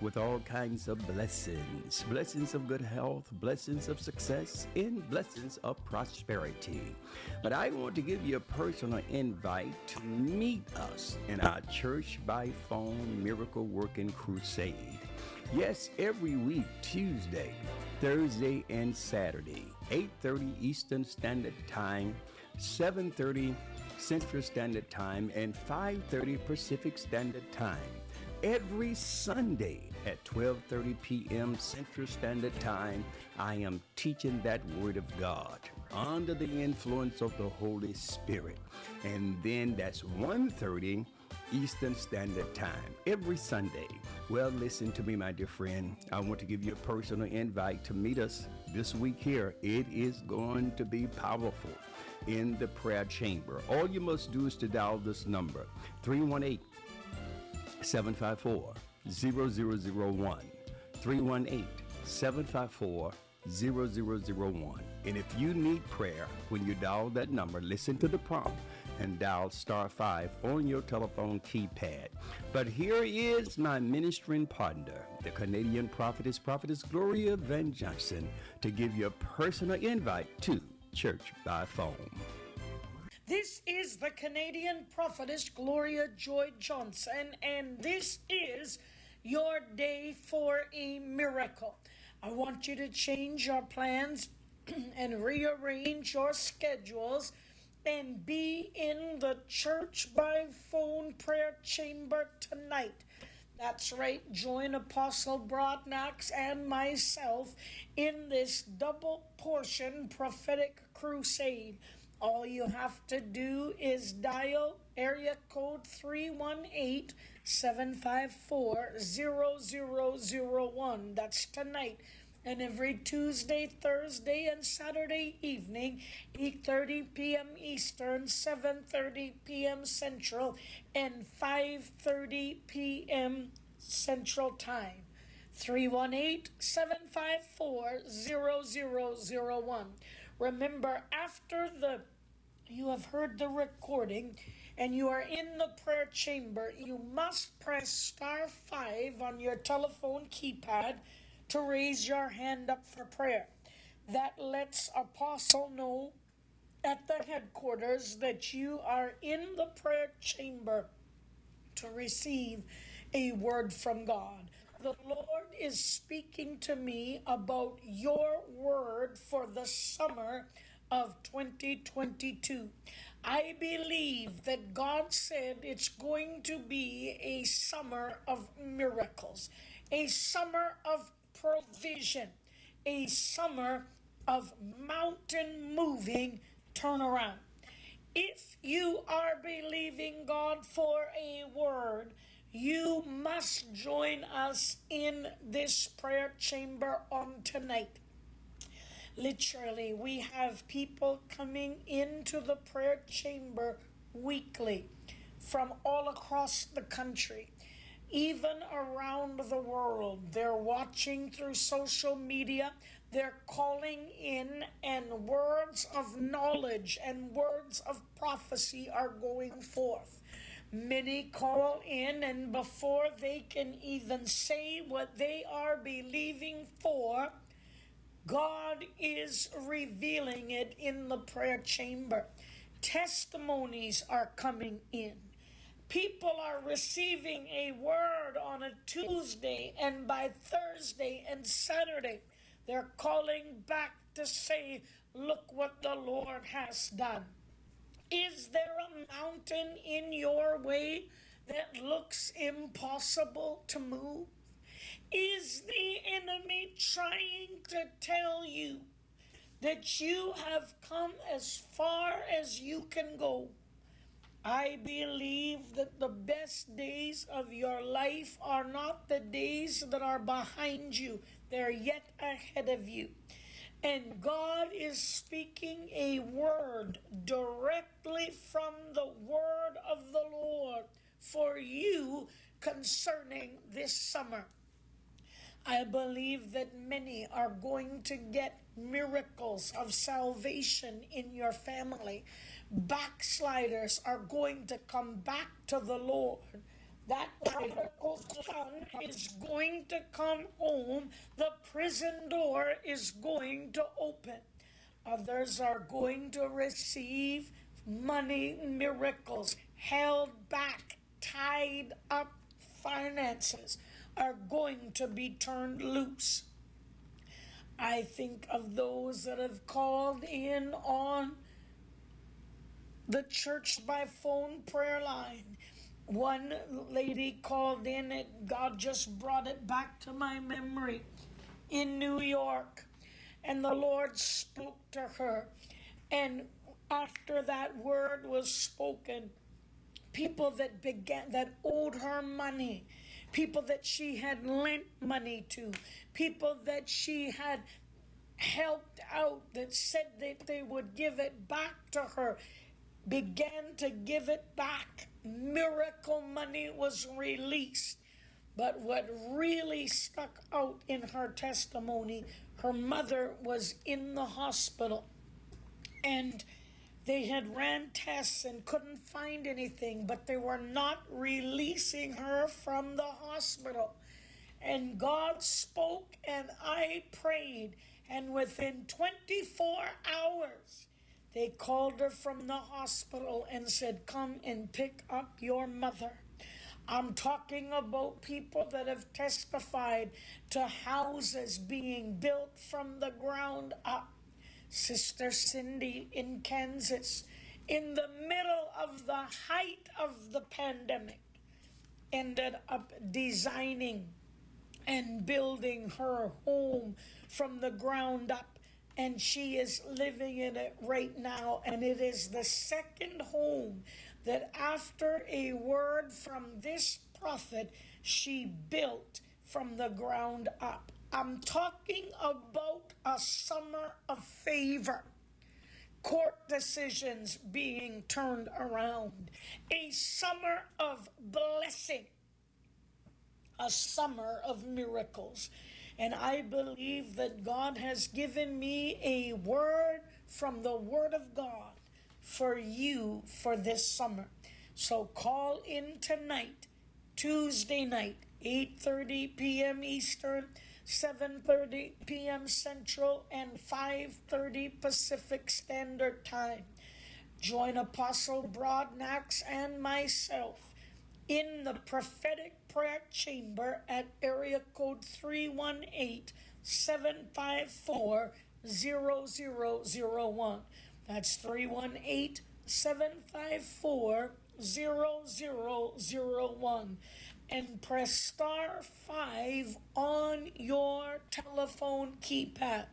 with all kinds of blessings, blessings of good health, blessings of success, and blessings of prosperity. But I want to give you a personal invite to meet us in our Church by Phone Miracle Working Crusade. Yes, every week, Tuesday, Thursday, and Saturday, 8:30 Eastern Standard Time, 7:30 Central Standard Time, and 5:30 Pacific Standard Time. Every Sunday at 12:30 p.m. Central Standard Time, I am teaching that Word of God under the influence of the Holy Spirit. And then that's 1:30 Eastern Standard Time every Sunday. Well, listen to me, my dear friend. I want to give you a personal invite to meet us this week here. It is going to be powerful in the prayer chamber. All you must do is to dial this number, 318 754 0001. 318 754 0001. And if you need prayer, when you dial that number, listen to the prompt and dial *5 on your telephone keypad. But here is my ministering partner, the Canadian prophetess Gloria Van Johnson, to give you a personal invite to Church by Phone. This is the Canadian prophetess Gloria Joy Johnson, and this is your day for a miracle. I want you to change your plans and rearrange your schedules and be in the Church by Phone prayer chamber tonight. That's right, join Apostle Broadnax and myself in this double portion prophetic crusade. All you have to do is dial area code 318-754-0001. That's tonight. And every Tuesday, Thursday, and Saturday evening, 8:30 p.m. Eastern, 7:30 p.m. Central, and 5:30 p.m. Central Time. 318-754-0001. Remember, after you have heard the recording and you are in the prayer chamber, you must press *5 on your telephone keypad to raise your hand up for prayer. That lets Apostle know at the headquarters that you are in the prayer chamber to receive a word from God. The Lord is speaking to me about your word for the summer of 2022. I believe that God said it's going to be a summer of miracles, a summer of provision, a summer of mountain moving turnaround. If you are believing God for a word, you must join us in this prayer chamber on tonight. Literally, we have people coming into the prayer chamber weekly from all across the country, even around the world. They're watching through social media. They're calling in, and words of knowledge and words of prophecy are going forth. Many call in, and before they can even say what they are believing for, God is revealing it in the prayer chamber. Testimonies are coming in. People are receiving a word on a Tuesday, and by Thursday and Saturday, they're calling back to say, look what the Lord has done. Is there a mountain in your way that looks impossible to move? Is the enemy trying to tell you that you have come as far as you can go? I believe that the best days of your life are not the days that are behind you. They're yet ahead of you. And God is speaking a word directly from the word of the Lord for you concerning this summer. I believe that many are going to get miracles of salvation in your family. Backsliders are going to come back to the Lord. That prodigal son is going to come home. The prison door is going to open. Others are going to receive money miracles, held back, tied up finances are going to be turned loose. I think of those that have called in on the church by phone prayer line. One lady called in, and God just brought it back to my memory, in New York. And the Lord spoke to her. And after that word was spoken, people that owed her money, people that she had lent money to, people that she had helped out, that said that they would give it back to her, began to give it back. Miracle money was released. But what really stuck out in her testimony, her mother was in the hospital, and they had ran tests and couldn't find anything, but they were not releasing her from the hospital. And God spoke, and I prayed, and within 24 hours, they called her from the hospital and said, "Come and pick up your mother." I'm talking about people that have testified to houses being built from the ground up. Sister Cindy in Kansas, in the middle of the height of the pandemic, ended up designing and building her home from the ground up, and she is living in it right now. And it is the second home that, after a word from this prophet, she built from the ground up. I'm talking about a summer of favor, court decisions being turned around, a summer of blessing, a summer of miracles. And I believe that God has given me a word from the Word of God for you for this summer. So call in tonight, Tuesday night, 8:30 p.m. Eastern, 7:30 p.m. Central, and 5:30 Pacific Standard Time. Join Apostle Broadnax and myself in the prophetic prayer chamber at area code 318-754-0001. That's 318-754-0001. And press star 5 on your telephone keypad.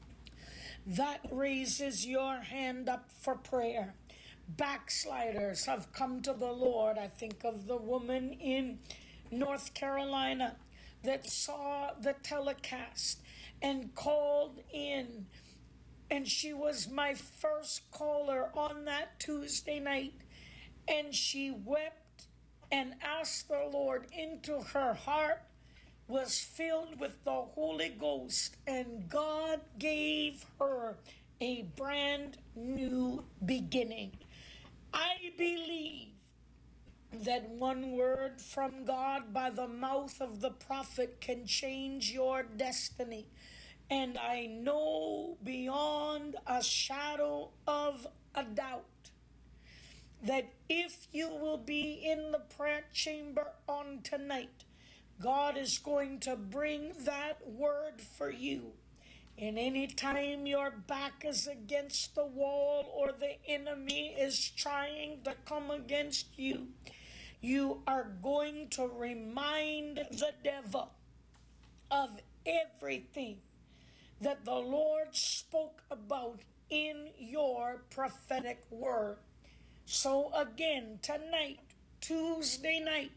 That raises your hand up for prayer. Backsliders have come to the Lord. I think of the woman in North Carolina that saw the telecast and called in. And she was my first caller on that Tuesday night. And she wept and asked the Lord into her heart, was filled with the Holy Ghost, and God gave her a brand new beginning. I believe that one word from God by the mouth of the prophet can change your destiny. And I know beyond a shadow of a doubt that if you will be in the prayer chamber on tonight, God is going to bring that word for you. And anytime your back is against the wall or the enemy is trying to come against you, you are going to remind the devil of everything that the Lord spoke about in your prophetic word. So again, tonight, Tuesday night,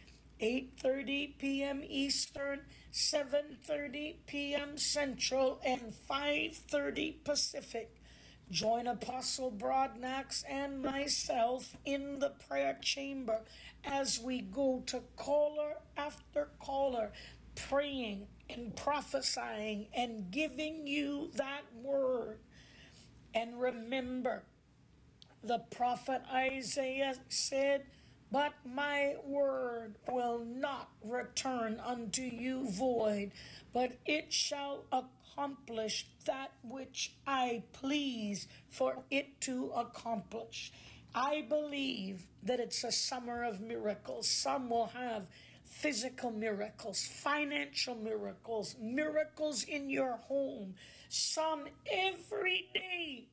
8:30 p.m. Eastern, 7:30 p.m. Central, and 5:30 Pacific. Join Apostle Broadnax and myself in the prayer chamber as we go to caller after caller, praying and prophesying and giving you that word. And remember, the prophet Isaiah said, but my word will not return unto you void, but it shall accomplish that which I please for it to accomplish. I believe that it's a summer of miracles. Some will have physical miracles, financial miracles, miracles in your home, some every day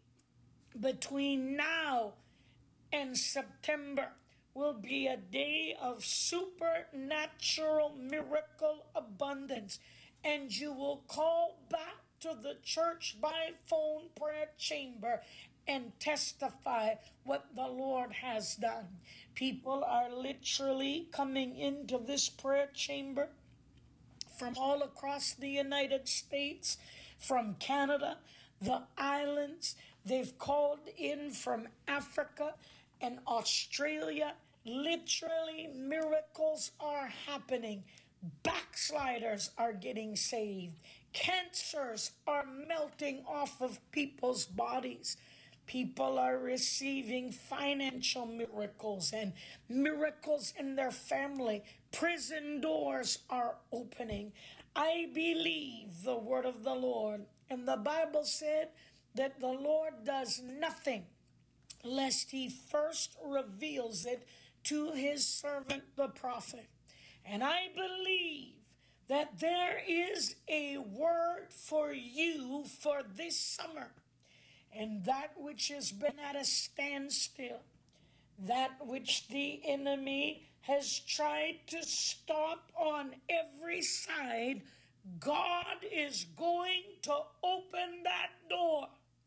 between now and September will be a day of supernatural miracle abundance. And you will call back to the church by phone prayer chamber and testify what the Lord has done. People are literally coming into this prayer chamber from all across the United States, from Canada, the islands. They've called in from Africa and Australia. Literally, miracles are happening. Backsliders are getting saved. Cancers are melting off of people's bodies. People are receiving financial miracles and miracles in their family. Prison doors are opening. I believe the word of the Lord. And the Bible said that the Lord does nothing lest he first reveals it to his servant, the prophet. And I believe that there is a word for you for this summer. And that which has been at a standstill, that which the enemy has tried to stop on every side, God is going to open that door.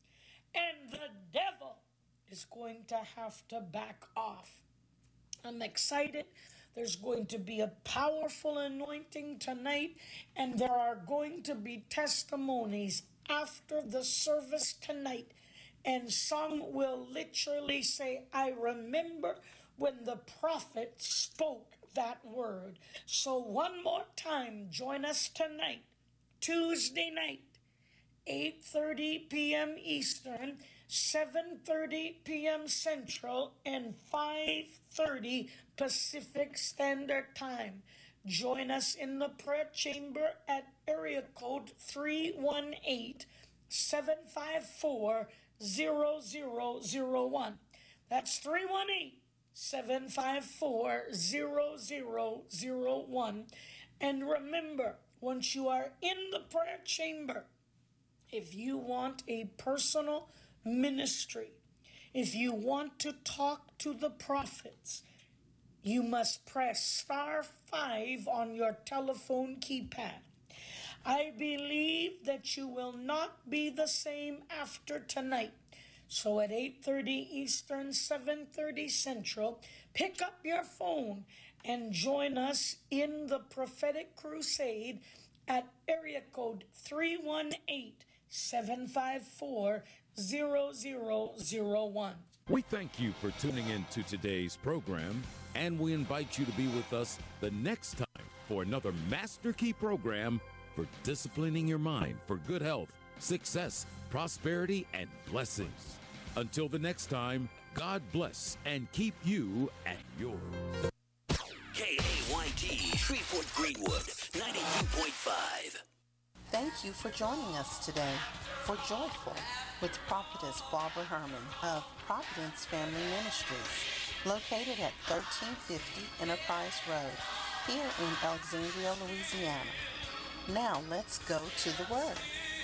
And the devil is going to have to back off. I'm excited. There's going to be a powerful anointing tonight, and there are going to be testimonies after the service tonight. And some will literally say, I remember when the prophet spoke that word. So one more time, join us tonight, Tuesday night, 8:30 p.m. Eastern, 7:30 p.m. Central, and 5:30 Pacific Standard Time. Join us in the prayer chamber at area code 318-754-0001. That's 318-754-0001. And remember, once you are in the prayer chamber, if you want a personal ministry, if you want to talk to the prophets, you must press *5 on your telephone keypad. I believe that you will not be the same after tonight. So at 8:30 Eastern, 7:30 Central, pick up your phone and join us in the prophetic crusade at area code 318-754-0001. We thank you for tuning in to today's program, and we invite you to be with us the next time for another Master Key program for disciplining your mind for good health, success, prosperity, and blessings. Until the next time, God bless and keep you at yours. KAYT, Shreveport Greenwood, 92.5. Thank you for joining us today for Joyful with Prophetess Barbara Herman of Providence Family Ministries, located at 1350 Enterprise Road, here in Alexandria, Louisiana. Now let's go to the Word.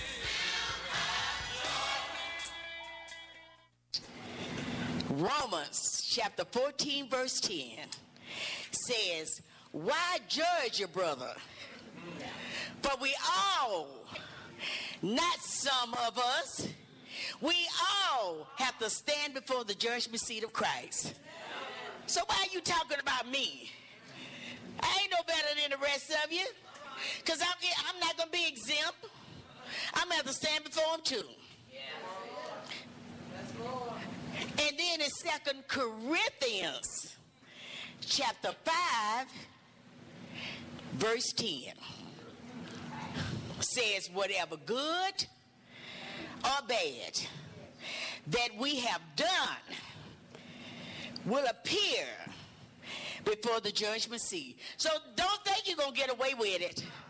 Romans chapter 14 verse 10 says, why judge your brother? For we all, not some of us, we all have to stand before the judgment seat of Christ. So why are you talking about me? I ain't no better than the rest of you, because I'm not going to be exempt. I'm going to have to stand before him too. And then in 2 Corinthians chapter 5 verse 10 says, whatever good or bad that we have done will appear before the judgment seat. So don't think you're going to get away with it.